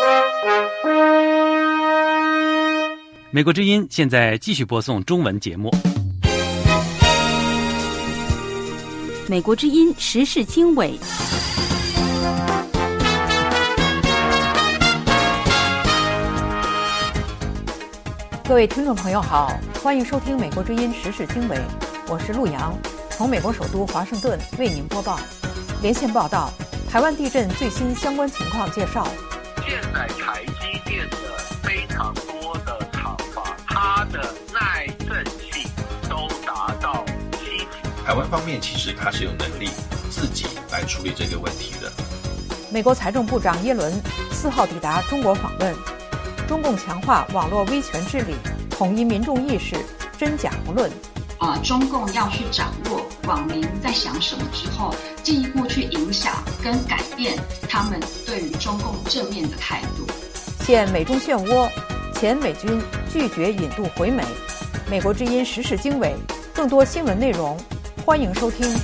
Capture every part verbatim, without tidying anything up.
美国之音现在继续播送中文节目。 美国之音时事经纬。 各位听众朋友好，欢迎收听美国之音时事经纬，我是陆洋，从美国首都华盛顿为您播报。连线报道，台湾地震最新相关情况介绍。 现在台积电的非常多的厂房，它的耐震性都达到七级。 台湾方面其实它是有能力自己来处理这个问题的。 美国财政部长耶伦四号抵达中国访问。中共强化网络威权治理，统一民众意识，真假不论。 呃，中共要去掌握网民在想什么之后，进一步去影响跟改变他们对于中共正面的态度。 现美中漩涡，前美军拒绝引渡回美。美国之音时事经纬，更多新闻内容，欢迎收听。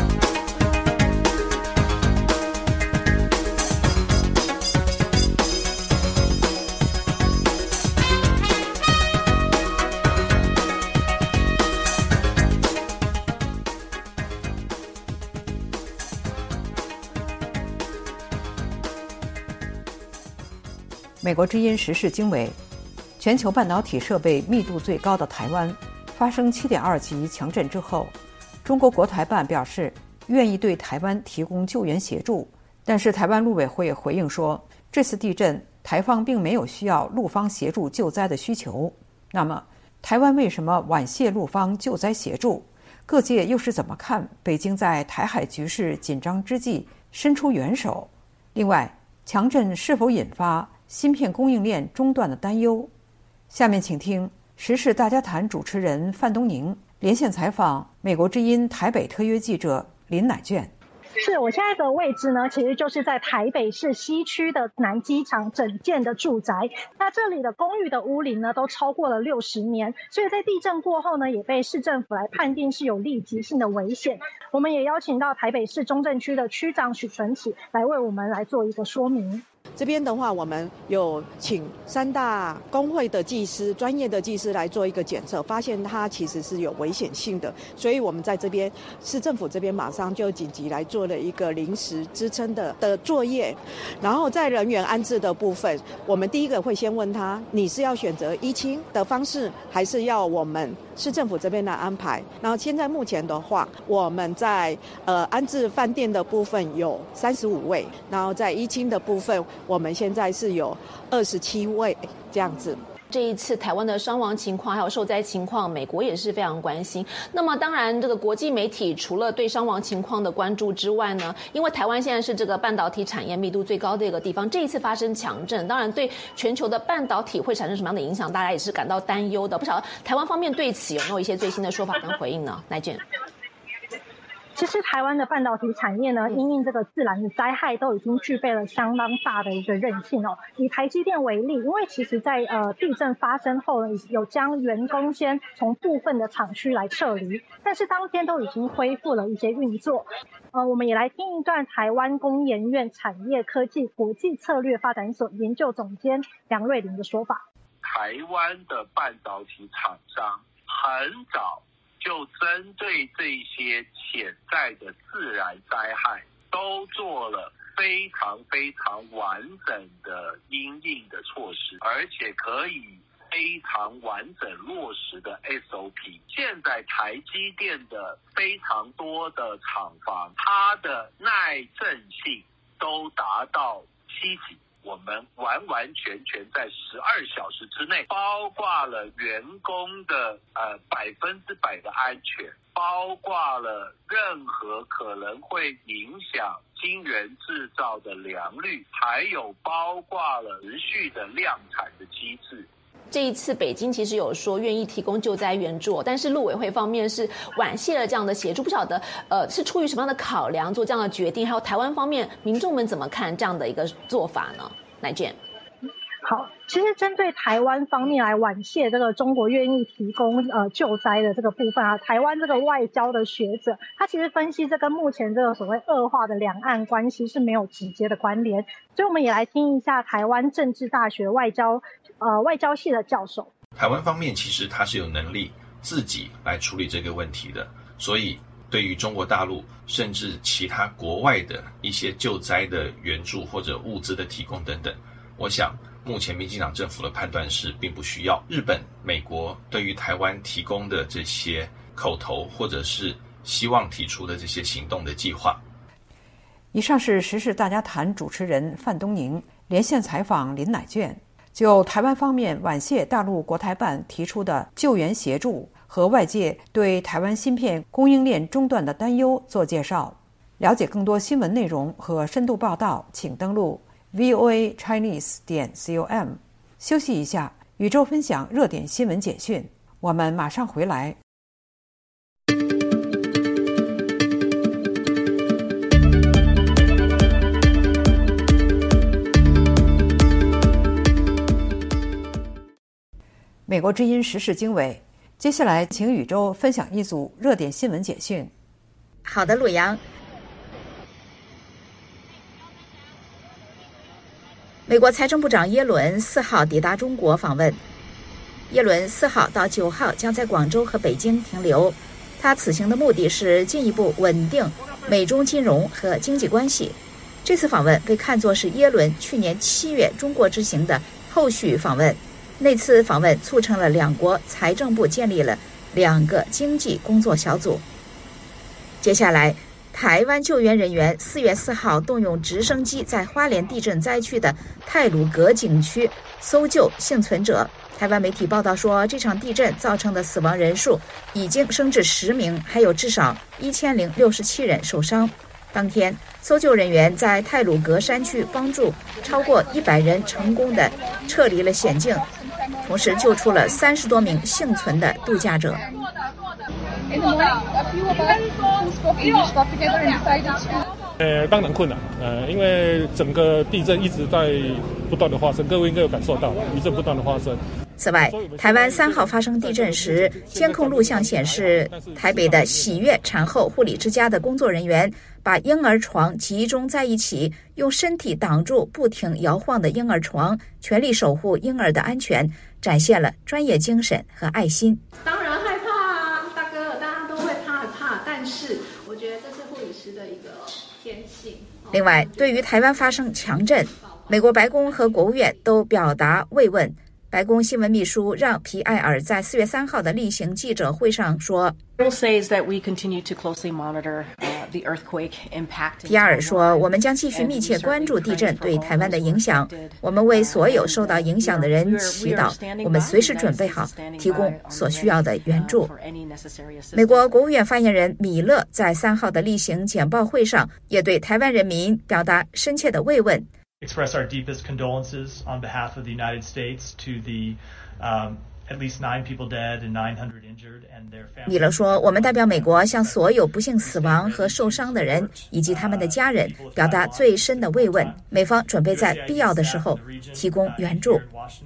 美国之音时事经纬，全球半导体设备密度最高的台湾发生 七点二 级强震之后，中国国台办表示愿意对台湾提供救援协助，但是台湾陆委会回应说，这次地震台方并没有需要陆方协助救灾的需求。那么台湾为什么婉谢陆方救灾协助？各界又是怎么看北京在台海局势紧张之际伸出援手？另外，强震是否引发芯片供应链中断的担忧？下面请听时事大家谈主持人范东宁连线采访美国之音台北特约记者林乃卷。 是我现在的位置呢，其实就是在台北市西区的南机场整建的住宅。那这里的公寓的屋龄呢，都超过了六十年，所以在地震过后呢，也被市政府来判定是有立即性的危险。我们也邀请到台北市中正区的区长许纯启来为我们来做一个说明。 这边的话，我们有请三大工会的技师、专业的技师来做一个检测，发现它其实是有危险性的，所以我们在这边市政府这边马上就紧急来做了一个临时支撑的的作业。然后在人员安置的部分，我们第一个会先问他，你是要选择依亲的方式，还是要我们市政府这边来安排？然后现在目前的话，我们在呃安置饭店的部分有三十五位，然后在依亲的部分，我们现在是有二十七位这样子。 这一次台湾的伤亡情况还有受灾情况，美国也是非常关心。那么当然这个国际媒体除了对伤亡情况的关注之外呢，因为台湾现在是这个半导体产业密度最高的一个地方，这一次发生强震，当然对全球的半导体会产生什么样的影响，大家也是感到担忧的。不晓得台湾方面对此有没有一些最新的说法跟回应呢？乃卷。 其实台湾的半导体产业呢，因应这个自然的灾害，都已经具备了相当大的一个韧性哦。以台积电为例，因为其实在呃地震发生后呢，有将员工先从部分的厂区来撤离，但是当天都已经恢复了一些运作。呃，我们也来听一段台湾工研院产业科技国际策略发展所研究总监梁瑞麟的说法。 台湾的半导体厂商很早就针对这些潜在的自然灾害，都做了非常非常完整的因应的措施，而且可以非常完整落实的 S O P。 现在台积电的非常多的厂房，它的耐震性都达到七级。我们完完全全在十二小时之内，包括了员工的呃百分之百的安全，包括了任何可能会影响晶圆制造的良率，还有包括了持续的量产的机制。 这一次北京其实有说愿意提供救灾援助，但是陆委会方面是婉谢了这样的协助，不晓得呃是出于什么样的考量做这样的决定，还有台湾方面民众们怎么看这样的一个做法呢？乃卷。 好，其实针对台湾方面来婉谢这个中国愿意提供呃救灾的这个部分啊，台湾这个外交的学者，他其实分析这跟目前这个所谓恶化的两岸关系是没有直接的关联，所以我们也来听一下台湾政治大学外交呃外交系的教授。 台湾方面其实它是有能力自己来处理这个问题的，所以对于中国大陆甚至其他国外的一些救灾的援助或者物资的提供等等，我想目前民进党政府的判断是并不需要。日本、美国对于台湾提供的这些口头或者是希望提出的这些行动的计划。 以上是时事大家谈主持人范东宁连线采访林乃卷，就台湾方面婉谢大陆国台办提出的救援协助和外界对台湾芯片供应链中断的担忧做介绍。了解更多新闻内容和深度报道，请登录 v o a chinese 点 com。 休息一下，宇宙分享热点新闻简讯，我们马上回来。美国之音时事经纬，接下来请宇宙分享一组热点新闻简讯。 好的，鲁阳。美国财政部长耶伦四号抵达中国访问。耶伦四号到九号将在广州和北京停留。他此行的目的是进一步稳定美中金融和经济关系。这次访问被看作是耶伦去年七月中国之行的后续访问。那次访问促成了两国财政部建立了两个经济工作小组。接下来，台湾救援人员四月四号动用直升机在花莲地震灾区的太鲁阁景区搜救幸存者。台湾媒体报道说，这场地震造成的死亡人数已经升至十名，还有至少一千零六十七人受伤。当天，搜救人员在太鲁阁山区帮助超过一百人成功地撤离了险境，同时救出了三十多名幸存的度假者。 呃，当然困难，呃，因为整个地震一直在不断的发生，各位应该有感受到地震不断的发生。 此外，台湾三号发生地震时，监控录像显示，台北的喜悦产后护理之家的工作人员把婴儿床集中在一起，用身体挡住不停摇晃的婴儿床，全力守护婴儿的安全，展现了专业精神和爱心。 当然害怕啊，大哥，大家都会怕怕，但是我觉得这是护理师的一个天性。 另外，对于台湾发生强震，美国白宫和国务院都表达慰问。白宫新闻秘书让皮埃尔在四月三号的例行记者会上说，皮埃尔说，我们将继续密切关注地震对台湾的影响，我们为所有受到影响的人祈祷，我们随时准备好提供所需要的援助。美国国务院发言人米勒在三号的例行简报会上也对台湾人民表达深切的慰问。 express our deepest condolences on behalf of the United States to the um, at least nine people dead and nine hundred injured and their families. 米勒说，我们代表美国向所有不幸死亡和受伤的人以及他们的家人表达最深的慰问。美方准备在必要的时候提供援助。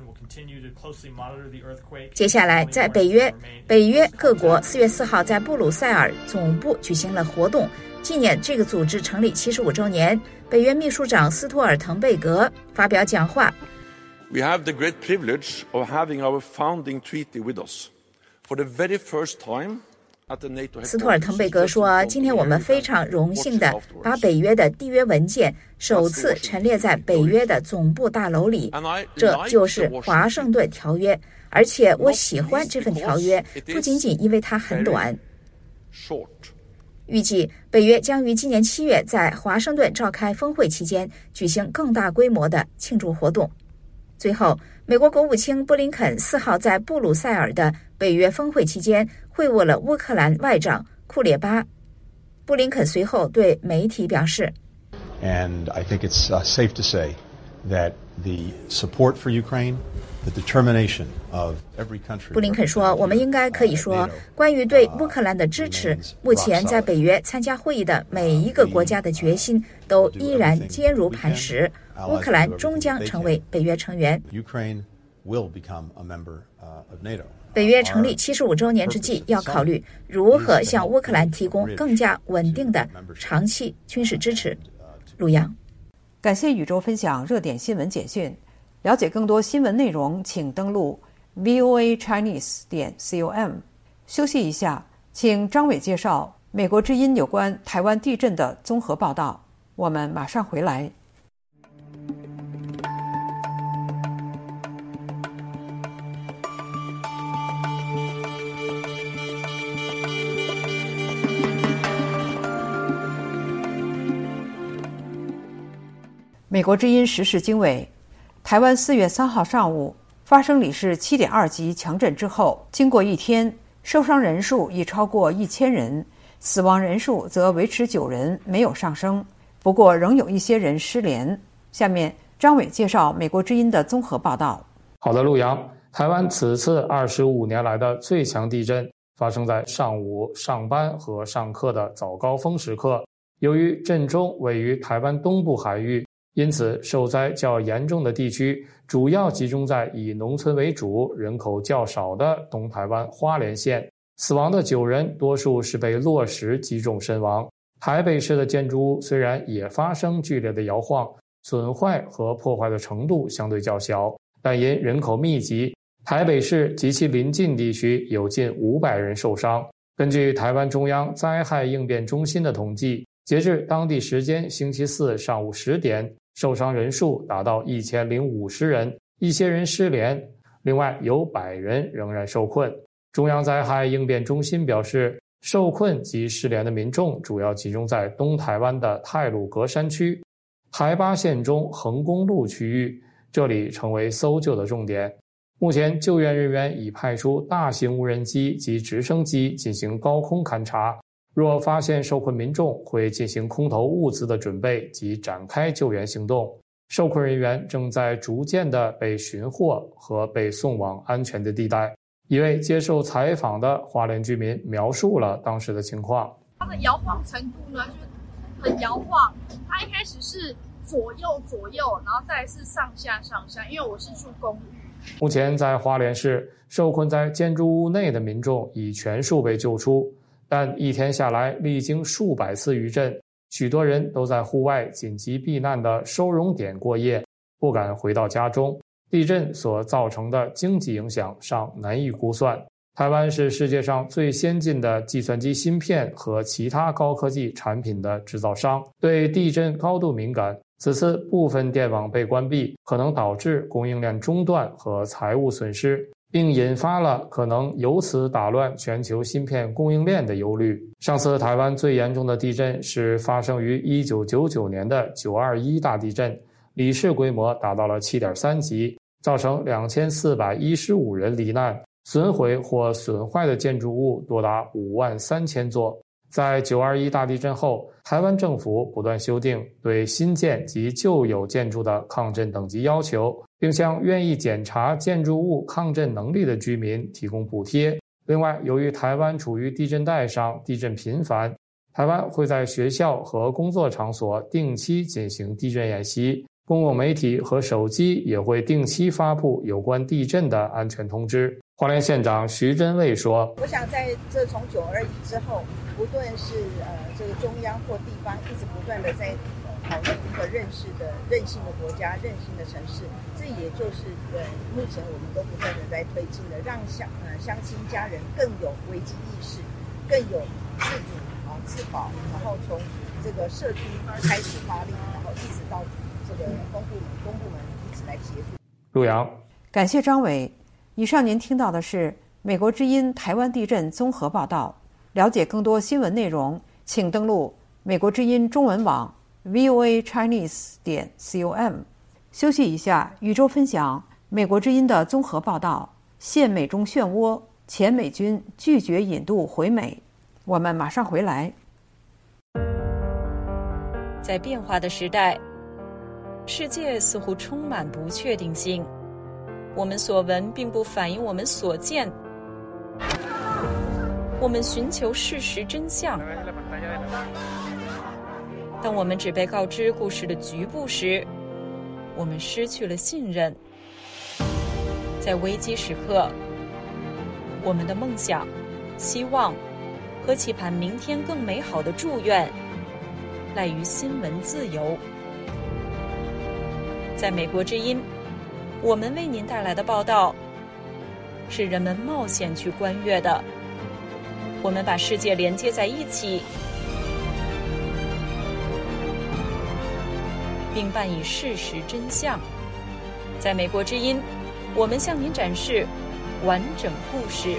接下来，在北约，北约各国四月四号在布鲁塞尔总部举行了活动，纪念这个组织成立七十五周年。北约秘书长斯托尔滕贝格发表讲话。 We have the great privilege of having our founding treaty with us. For the very first time at the NATO headquarters. 斯托尔滕贝格说，今天我们非常荣幸地把北约的缔约文件首次陈列在北约的总部大楼里，这就是华盛顿条约。而且我喜欢这份条约，不仅仅因为它很短。预计北约将于今年七月在华盛顿召开峰会期间举行更大规模的庆祝活动。最后，美国国务卿布林肯四号在布鲁塞尔的北约峰会期间会晤了乌克兰外长库列巴。布林肯随后对媒体表示 And I think it's uh, safe to say that the support for Ukraine, 布林肯说，我们应该可以说，关于对乌克兰的支持，目前在北约参加会议的每一个国家的决心都依然坚如磐石，乌克兰终将成为北约成员。北约成立七十五周年之际，要考虑如何向乌克兰提供更加稳定的长期军事支持。陆洋， 感谢宇宙分享热点新闻简讯。了解更多新闻内容，请登录 v o a chinese 点 com。休息一下，请张伟介绍美国之音有关台湾地震的综合报道。我们马上回来。美国之音时事经纬。台湾四月三号上午发生里氏七点二级强震之后，经过一天，受伤人数已超过一千人，死亡人数则维持九人，没有上升。不过，仍有一些人失联。下面，张伟介绍美国之音的综合报道。 好的，陆洋，台湾此次二十五年来的最强地震发生在上午上班和上课的早高峰时刻。由于震中位于台湾东部海域，因此，受灾较严重的地区主要集中在以农村为主、人口较少的东台湾花莲县。死亡的九人，多数是被落石击中身亡。台北市的建筑物虽然也发生剧烈的摇晃，损坏和破坏的程度相对较小，但因人口密集，台北市及其邻近地区有近五百人受伤。根据台湾中央灾害应变中心的统计，截至当地时间星期四上午十点，受伤人数达到一千零五十人，一些人失联，另外有百人仍然受困。中央灾害应变中心表示，受困及失联的民众主要集中在东台湾的太鲁阁山区、台八线中横公路区域，这里成为搜救的重点。目前救援人员已派出大型无人机及直升机进行高空勘察，若发现受困民众，会进行空投物资的准备及展开救援行动。受困人员正在逐渐的被寻获和被送往安全的地带。一位接受采访的花莲居民描述了当时的情况。 它的摇晃程度呢，就是很摇晃。它一开始是左右左右，然后再来是上下上下。因为我是住公寓。 目前在花莲市，受困在建筑物内的民众已全数被救出。但一天下来，历经数百次余震，许多人都在户外紧急避难的收容点过夜，不敢回到家中。地震所造成的经济影响尚难以估算。台湾是世界上最先进的计算机芯片和其他高科技产品的制造商，对地震高度敏感。此次部分电网被关闭，可能导致供应链中断和财务损失，并引发了可能由此打乱全球芯片供应链的忧虑。上次台湾最严重的地震是发生于一九九九年的九二一大地震，里氏规模达到了 七点三级，造成两千四百一十五人罹难，损毁或损坏的建筑物多达五万三千座。在九二一大地震后，台湾政府不断修订对新建及旧有建筑的抗震等级要求，并向愿意检查建筑物抗震能力的居民提供补贴。另外，由于台湾处于地震带上，地震频繁，台湾会在学校和工作场所定期进行地震演习，公共媒体和手机也会定期发布有关地震的安全通知。花莲县长徐祯卫说：“ 我想在这从九二一之后，不论是呃这个中央或地方，一直不断的在讨论一个认识的韧性的国家、韧性的城市，这也就是呃目前我们都不断的在推进的，让乡呃乡亲家人更有危机意识，更有自主啊自保，然后从这个社区开始发力，然后一直到这个公部公部门一直来协助。” 陆阳， 感谢张伟。以上您听到的是美国之音台湾地震综合报道。了解更多新闻内容，请登录美国之音中文网 v o a chinese 点 com。休息一下，宇宙分享美国之音的综合报道：现美中漩涡，前美军拒绝引渡回美。我们马上回来。 在变化的时代，世界似乎充满不确定性。 我们所闻并不反映我们所见。我们寻求事实真相。当我们只被告知故事的局部时，我们失去了信任。在危机时刻，我们的梦想、希望和期盼明天更美好的祝愿，赖于新闻自由。在美国之音，我们为您带来的报道是人们冒险去观阅的。我们把世界连接在一起，并伴以事实真相。在美国之音，我们向您展示完整故事。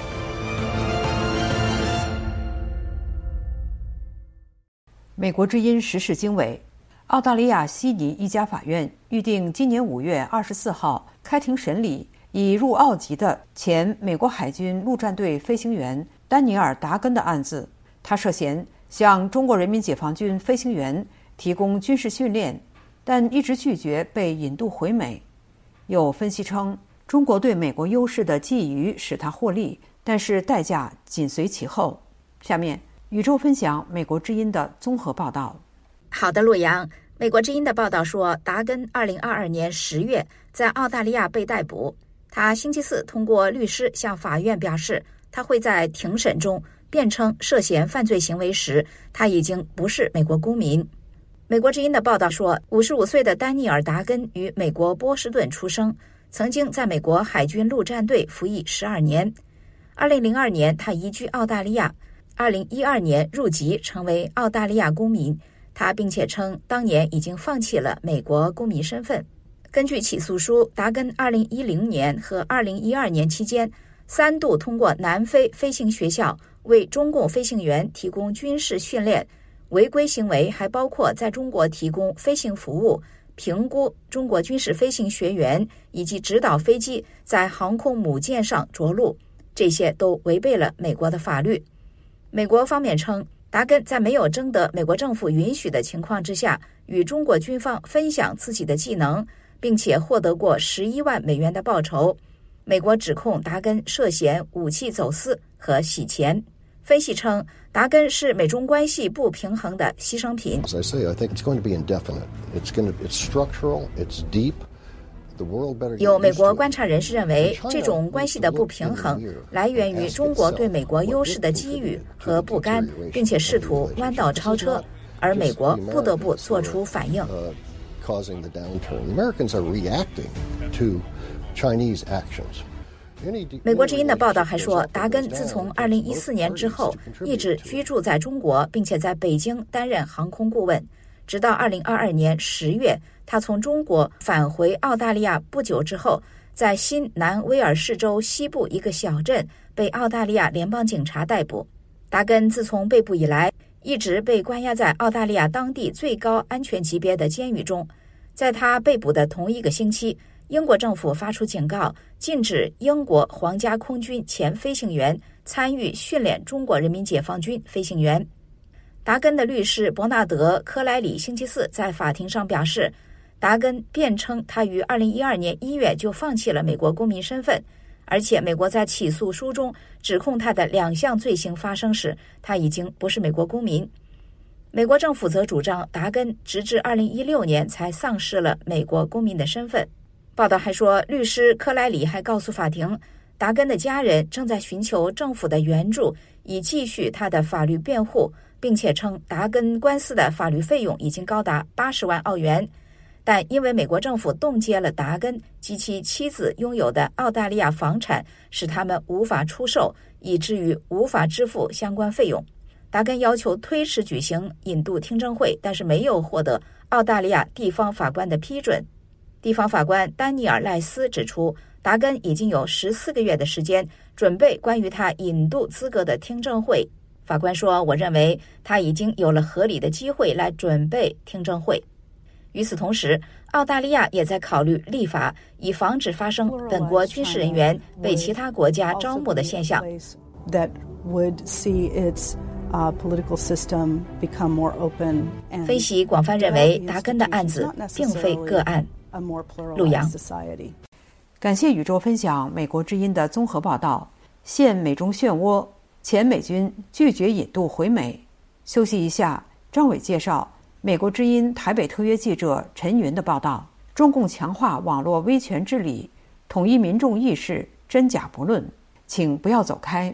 美国之音时事经纬，澳大利亚悉尼一家法院预定今年五月二十四号开庭审理已入澳籍的前美国海军陆战队飞行员丹尼尔·达根的案子。他涉嫌向中国人民解放军飞行员提供军事训练，但一直拒绝被引渡回美。有分析称，中国对美国优势的觊觎使他获利，但是代价紧随其后。下面宇宙分享美国之音的综合报道。 好的，陆阳。美国之音的报道说，达根二零二二年十月在澳大利亚被逮捕。他星期四通过律师向法院表示，他会在庭审中辩称涉嫌犯罪行为时，他已经不是美国公民。美国之音的报道说，五十五岁的丹尼尔·达根于美国波士顿出生，曾经在美国海军陆战队服役十二年。二零零二年，他移居澳大利亚。二零一二年入籍成为澳大利亚公民。他并且称，当年已经放弃了美国公民身份。根据起诉书，达根二零一零年和二零一二年期间，三度通过南非飞行学校为中共飞行员提供军事训练。违规行为还包括在中国提供飞行服务、评估中国军事飞行学员以及指导飞机在航空母舰上着陆，这些都违背了美国的法律。美国方面称，达根在没有征得美国政府允许的情况之下，与中国军方分享自己的技能，并且获得过十一万美元的报酬。美国指控达根涉嫌武器走私和洗钱。分析称，达根是美中关系不平衡的牺牲品。 As I say, I think it's going to be indefinite. It's going to, it's structural. It's deep. 有美国观察人士认为，这种关系的不平衡来源于中国对美国优势的觊觎和不甘，并且试图弯道超车，而美国不得不做出反应。美国之音的报道还说，达根自从二零一四年之后一直居住在中国，并且在北京担任航空顾问，直到二零二二年十月，他从中国返回澳大利亚不久之后，在新南威尔士州西部一个小镇被澳大利亚联邦警察逮捕。达根自从被捕以来，一直被关押在澳大利亚当地最高安全级别的监狱中。在他被捕的同一个星期，英国政府发出警告，禁止英国皇家空军前飞行员参与训练中国人民解放军飞行员。达根的律师伯纳德·科莱里星期四在法庭上表示，达根辩称他于二零一二年一月就放弃了美国公民身份，而且美国在起诉书中指控他的两项罪行发生时，他已经不是美国公民。美国政府则主张达根直至二零一六年才丧失了美国公民的身份。报道还说，律师科莱里还告诉法庭，达根的家人正在寻求政府的援助，以继续他的法律辩护，并且称达根官司的法律费用已经高达八十万澳元。但因为美国政府冻结了达根及其妻子拥有的澳大利亚房产，使他们无法出售，以至于无法支付相关费用。达根要求推迟举行引渡听证会，但是没有获得澳大利亚地方法官的批准。地方法官丹尼尔·赖斯指出，达根已经有十四个月的时间准备关于他引渡资格的听证会。法官说，我认为他已经有了合理的机会来准备听证会。与此同时，澳大利亚也在考虑立法，以防止发生本国军事人员被其他国家招募的现象。分析广泛认为，达根的案子并非个案。陆阳， 感谢宇宙分享美国之音的综合报道。现美中漩涡，前美军拒绝引渡回美。休息一下，张伟介绍美国之音台北特约记者陈云的报道。中共强化网络威权治理，统一民众意识，真假不论。请不要走开。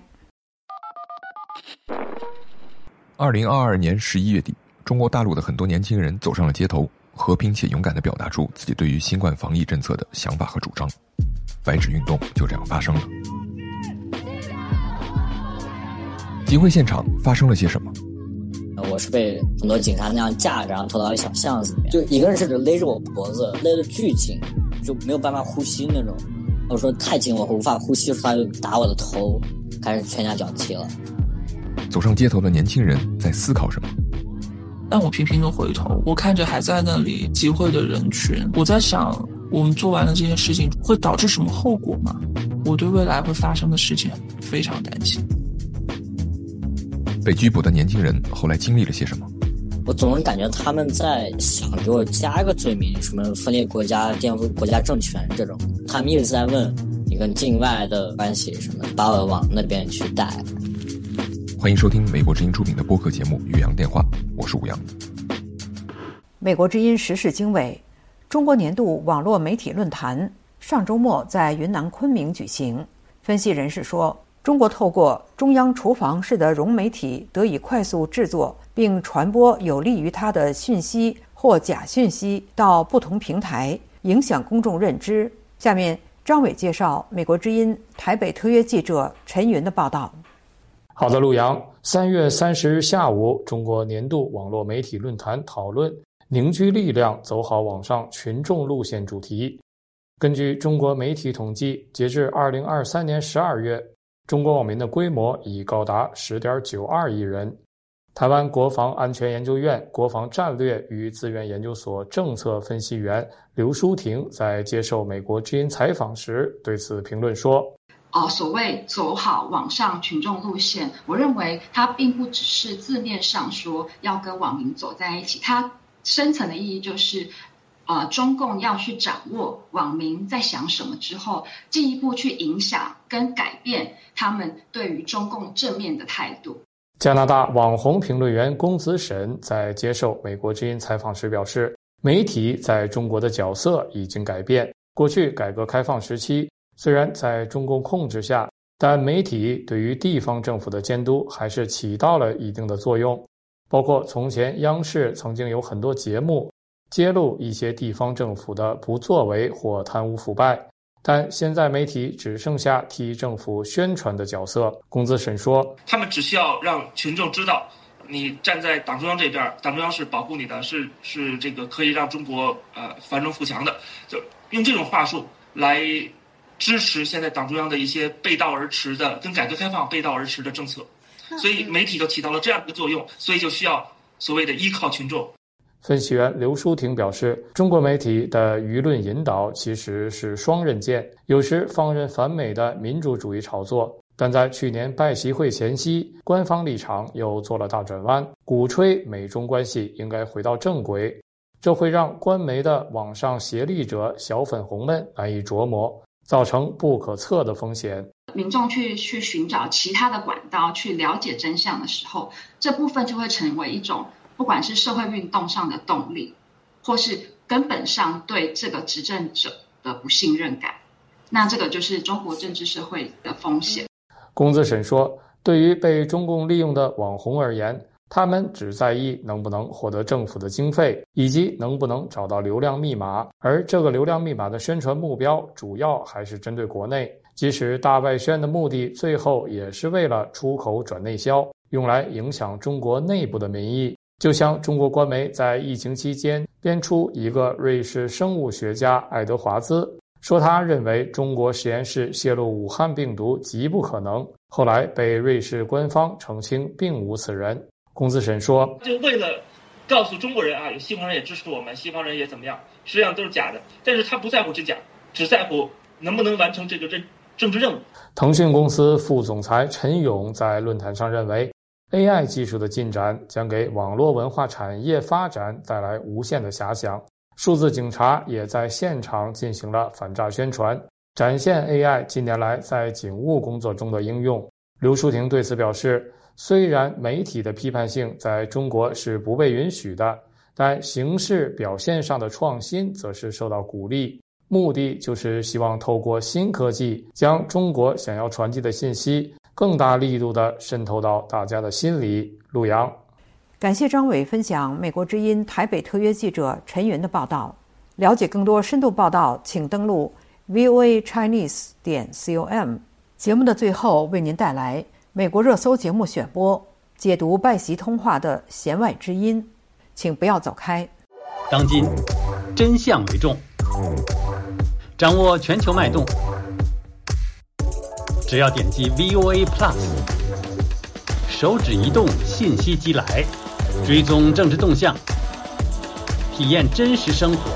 二零二二年十一月底，中国大陆的很多年轻人走上了街头，和平且勇敢地表达出自己对于新冠防疫政策的想法和主张。白纸运动就这样发生了。集会现场发生了些什么？ 我是被很多警察那样架着，然后拖到一小巷子里面，就一个人甚至勒着我脖子，勒得巨紧，就没有办法呼吸那种。我说太紧，我无法呼吸，他就打我的头，开始拳打脚踢了。 走上街头的年轻人在思考什么？ 但我频频的回头，我看着还在那里集会的人群，我在想，我们做完了这件事情会导致什么后果吗？我对未来会发生的事情非常担心。 被拘捕的年轻人后来经历了些什么？ 我总是感觉他们在想给我加一个罪名，什么分裂国家、颠覆国家政权这种。他们一直在问你跟境外的关系什么，把我往那边去带。 欢迎收听美国之音出品的播客节目《岳阳电话》，我是吴阳。 美国之音时事经纬，中国年度网络媒体论坛上周末在云南昆明举行。分析人士说，中国透过中央厨房式的融媒体得以快速制作并传播有利于它的讯息或假讯息到不同平台，影响公众认知。下面张伟介绍美国之音台北特约记者陈云的报道。 好的，陆阳。三月三十日下午，中国年度网络媒体论坛讨论凝聚力量，走好网上群众路线主题。根据中国媒体统计，截至二零二三年十二月，中国网民的规模已高达 十点九二亿人。台湾国防安全研究院国防战略与资源研究所政策分析员刘淑婷在接受美国之音采访时对此评论说， 呃，所谓走好网上群众路线，我认为它并不只是字面上说要跟网民走在一起，它深层的意义就是，呃，中共要去掌握网民在想什么之后，进一步去影响跟改变他们对于中共正面的态度。 加拿大网红评论员龚子沈在接受美国之音采访时表示，媒体在中国的角色已经改变。过去改革开放时期，虽然在中共控制下，但媒体对于地方政府的监督还是起到了一定的作用。包括从前央视曾经有很多节目揭露一些地方政府的不作为或贪污腐败，但现在媒体只剩下替政府宣传的角色。龚子沈说， 他们只需要让群众知道你站在党中央这边，党中央是保护你的，是是这个可以让中国呃繁荣富强的，就用这种话术来支持现在党中央的一些背道而驰的跟改革开放背道而驰的政策。所以媒体就起到了这样的作用，所以就需要所谓的依靠群众。 分析员刘淑婷表示，中国媒体的舆论引导其实是双刃剑，有时放任反美的民主主义炒作，但在去年拜习会前夕，官方立场又做了大转弯，鼓吹美中关系应该回到正轨，这会让官媒的网上协力者小粉红们难以琢磨，造成不可测的风险。 民众去去寻找其他的管道去了解真相的时候，这部分就会成为一种不管是社会运动上的动力，或是根本上对这个执政者的不信任感。那这个就是中国政治社会的风险。 龚子沈说，对于被中共利用的网红而言，他们只在意能不能获得政府的经费，以及能不能找到流量密码，而这个流量密码的宣传目标主要还是针对国内。即使大外宣的目的最后也是为了出口转内销，用来影响中国内部的民意。就像中国官媒在疫情期间编出一个瑞士生物学家爱德华兹，说他认为中国实验室泄露武汉病毒极不可能，后来被瑞士官方澄清并无此人。龚子沈说， 就为了告诉中国人啊，有西方人也支持我们，西方人也怎么样，实际上都是假的。但是他不在乎真假，只在乎能不能完成这个政政治任务。 腾讯公司副总裁陈勇在论坛上认为， A I 技术的进展将给网络文化产业发展带来无限的遐想。数字警察也在现场进行了反诈宣传， 展现 A I 近年来在警务工作中的应用。刘淑婷对此表示，虽然媒体的批判性在中国是不被允许的，但形式表现上的创新则是受到鼓励，目的就是希望透过新科技将中国想要传递的信息更大力度地渗透到大家的心里。陆阳， 感谢张伟分享美国之音台北特约记者陈云的报道。了解更多深度报道，请登录 v o a chinese 点 com。 节目的最后为您带来美国热搜节目选播，解读拜习通话的弦外之音，请不要走开。 当今真相为重，掌握全球脉动，只要点击 V O A Plus， 手指移动，信息即来，追踪政治动向，体验真实生活，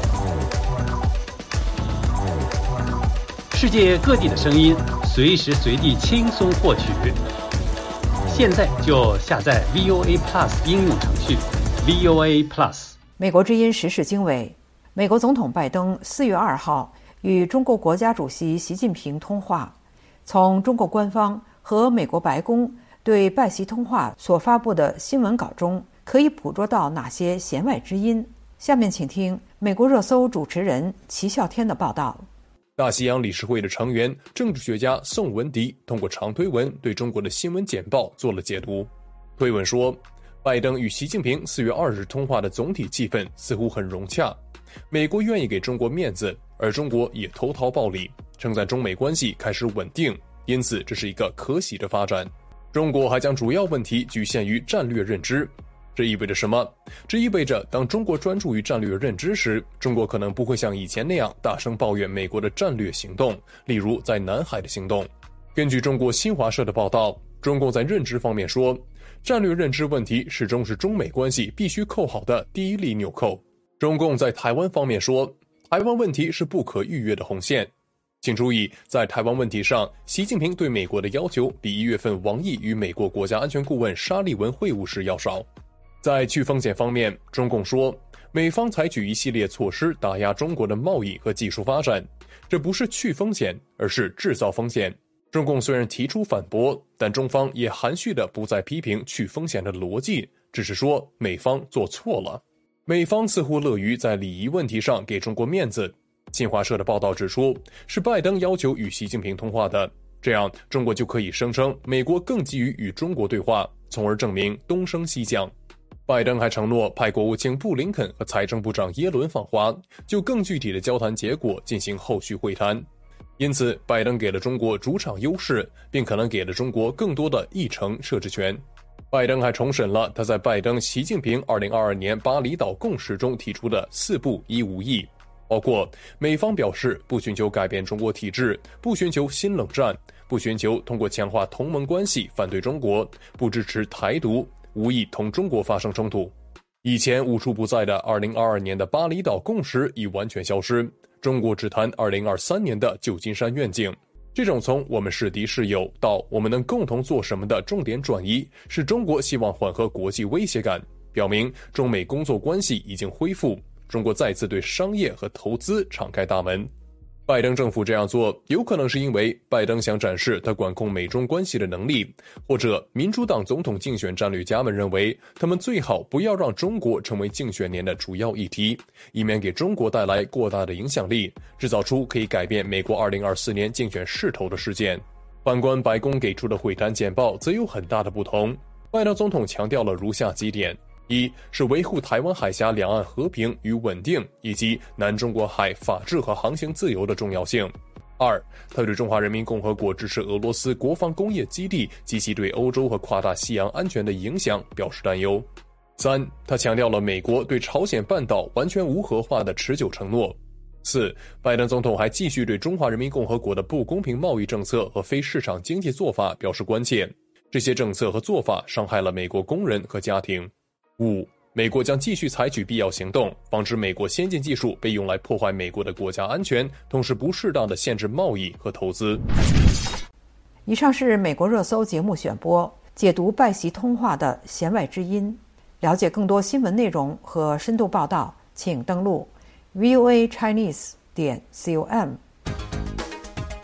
世界各地的声音，随时随地轻松获取。现在就下载 V O A Plus 应用程序 V O A Plus。 美国之音时事经纬，美国总统拜登四月二号与中国国家主席习近平通话。从中国官方和美国白宫对拜习通话所发布的新闻稿中，可以捕捉到哪些弦外之音？下面请听美国热搜主持人齐笑天的报道。 大西洋理事会的成员、政治学家宋文迪通过长推文对中国的新闻简报做了解读。推文说，拜登与习近平四月二日通话的总体气氛似乎很融洽，美国愿意给中国面子，而中国也投桃报李，称赞中美关系开始稳定，因此这是一个可喜的发展。中国还将主要问题局限于战略认知。这意味着什么？这意味着当中国专注于战略认知时，中国可能不会像以前那样大声抱怨美国的战略行动，例如在南海的行动。根据中国新华社的报道，中共在认知方面说，战略认知问题始终是中美关系必须扣好的第一粒纽扣。中共在台湾方面说，台湾问题是不可逾越的红线。请注意，在台湾问题上，习近平对美国的要求比一月份王毅与美国国家安全顾问沙利文会晤时要少。在去风险方面，中共说，美方采取一系列措施打压中国的贸易和技术发展，这不是去风险，而是制造风险。中共虽然提出反驳，但中方也含蓄地不再批评去风险的逻辑，只是说美方做错了。美方似乎乐于在礼仪问题上给中国面子。新华社的报道指出，是拜登要求与习近平通话的，这样中国就可以声称美国更急于与中国对话，从而证明东升西降。拜登还承诺派国务卿布林肯和财政部长耶伦访华，就更具体的交谈结果进行后续会谈。因此，拜登给了中国主场优势，并可能给了中国更多的议程设置权。拜登还重申了他在拜登习近平二零二二年巴厘岛共识中提出的四不一无意，包括美方表示不寻求改变中国体制，不寻求新冷战，不寻求通过强化同盟关系反对中国，不支持台独，无意同中国发生冲突。以前无处不在的二零二二年的巴厘岛共识已完全消失，中国只谈二零二三年的旧金山愿景。这种从我们是敌是友到我们能共同做什么的重点转移，是中国希望缓和国际威胁感，表明中美工作关系已经恢复，中国再次对商业和投资敞开大门。拜登政府这样做，有可能是因为拜登想展示他管控美中关系的能力，或者民主党总统竞选战略家们认为，他们最好不要让中国成为竞选年的主要议题，以免给中国带来过大的影响力，制造出可以改变美国二零二四年竞选势头的事件。反观白宫给出的会谈简报，则有很大的不同。拜登总统强调了如下几点：一是维护台湾海峡两岸和平与稳定，以及南中国海法治和航行自由的重要性。二，他对中华人民共和国支持俄罗斯国防工业基地及其对欧洲和跨大西洋安全的影响表示担忧。三，他强调了美国对朝鲜半岛完全无核化的持久承诺。四，拜登总统还继续对中华人民共和国的不公平贸易政策和非市场经济做法表示关切，这些政策和做法伤害了美国工人和家庭。五，美国将继续采取必要行动，防止美国先进技术被用来破坏美国的国家安全，同时不适当的限制贸易和投资。 以上是美国热搜节目选播，解读拜习通话的弦外之音。了解更多新闻内容和深度报道，请登录 v o a chinese 点 com。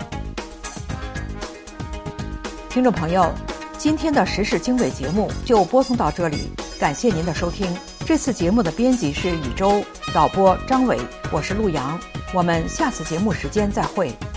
听众朋友，今天的时事经纬节目就播送到这里，感谢您的收听。这次节目的编辑是宇宙，导播张伟，我是陆阳，我们下次节目时间再会。